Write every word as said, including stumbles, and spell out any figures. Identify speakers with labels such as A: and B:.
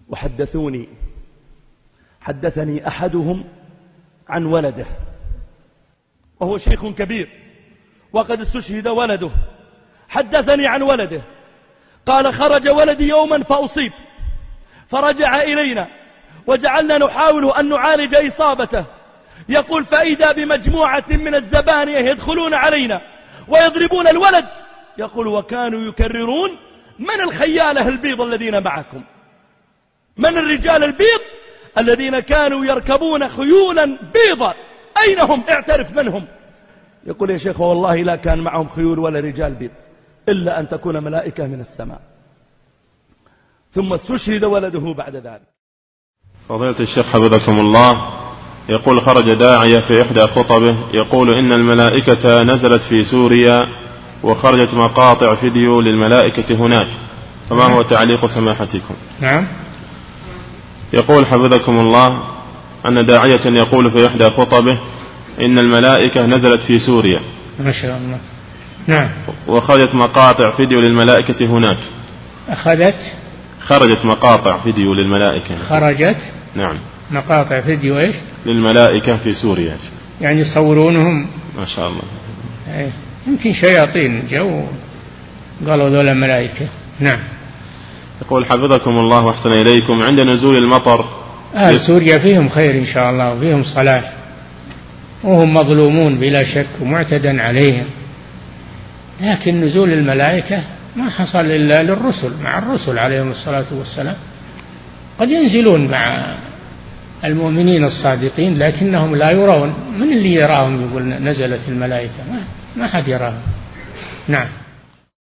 A: وحدثوني حدثني أحدهم عن ولده، وهو شيخ كبير وقد استشهد ولده. حدثني عن ولده قال: خرج ولدي يوما فأصيب، فرجع إلينا وجعلنا نحاول أن نعالج إصابته. يقول: فإذا بمجموعة من الزبانية يدخلون علينا ويضربون الولد. يقول: وكانوا يكررون: من الخيالة البيض الذين معكم؟ من الرجال البيض الذين كانوا يركبون خيولا بيضا؟ أين هم؟ اعترف من هم. يقول: يا شيخ والله لا كان معهم خيول ولا رجال بيض إلا أن تكون ملائكة من السماء. ثم استشهد ولده بعد ذلك.
B: فضيلة الشيخ حفظكم الله، يقول: خرج داعية في إحدى خطبه يقول إن الملائكة نزلت في سوريا وخرجت مقاطع فيديو للملائكة هناك، فما هو تعليق سماحتكم؟
C: نعم.
B: يقول حفظكم الله أن داعية يقول في إحدى خطبه إن الملائكة نزلت في سوريا
C: ما شاء الله. نعم.
B: وخرجت مقاطع فيديو للملائكة هناك.
C: أخذت
B: خرجت مقاطع فيديو للملائكة.
C: خرجت
B: نعم
C: مقاطع فيديو إيش؟
B: للملائكة في سوريا،
C: يعني يصورونهم.
B: ما شاء الله.
C: أيه. يمكن شياطين جو قالوا ذولا ملائكة. نعم.
B: يقول حفظكم الله وأحسن إليكم: عند نزول المطر
C: أهل سوريا فيهم خير إن شاء الله وفيهم صلاح، وهم مظلومون بلا شك ومعتدى عليهم، لكن نزول الملائكة ما حصل إلا للرسل، مع الرسل عليهم الصلاة والسلام. قد ينزلون مع المؤمنين الصادقين لكنهم لا يرون. من اللي يراهم يقول نزلت الملائكة؟ ما, ما حد يراهم. نعم.